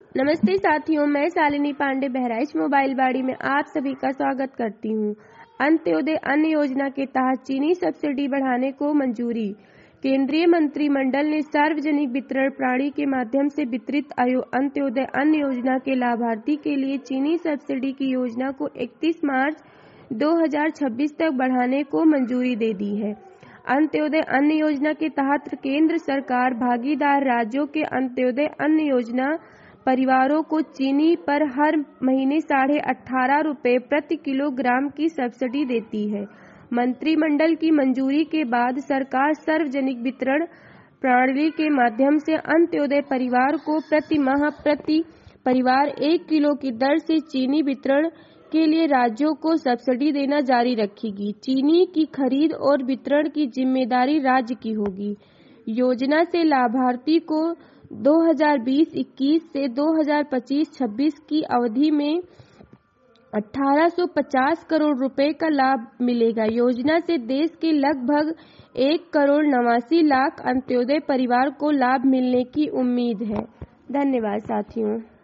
नमस्ते साथियों, मैं शालिनी पांडे बहराइच मोबाइल बाड़ी में आप सभी का स्वागत करती हूँ। अंत्योदय अन्न योजना के तहत चीनी सब्सिडी बढ़ाने को मंजूरी। केंद्रीय मंत्रिमंडल ने सार्वजनिक वितरण प्रणाली के माध्यम से वितरित अंत्योदय अन्न योजना के लाभार्थी के लिए चीनी सब्सिडी की योजना को 31 मार्च 2026 तक बढ़ाने को मंजूरी दे दी है। अंत्योदय अन्न योजना के तहत केंद्र सरकार भागीदार राज्यों के अंत्योदय अन्न योजना परिवारों को चीनी पर हर महीने 18.5 रुपये प्रति किलोग्राम की सब्सिडी देती है। मंत्रिमंडल की मंजूरी के बाद सरकार सार्वजनिक वितरण प्रणाली के माध्यम से अंत्योदय परिवार को प्रति माह प्रति परिवार 1 किलो की दर से चीनी वितरण के लिए राज्यों को सब्सिडी देना जारी रखेगी। चीनी की खरीद और वितरण की जिम्मेदारी राज्य की होगी। योजना से लाभार्थी को 2020-21 से 2025-26 की अवधि में 1850 करोड़ रुपए का लाभ मिलेगा। योजना से देश के लगभग 1,89,00,000 अंत्योदय परिवार को लाभ मिलने की उम्मीद है। धन्यवाद साथियों।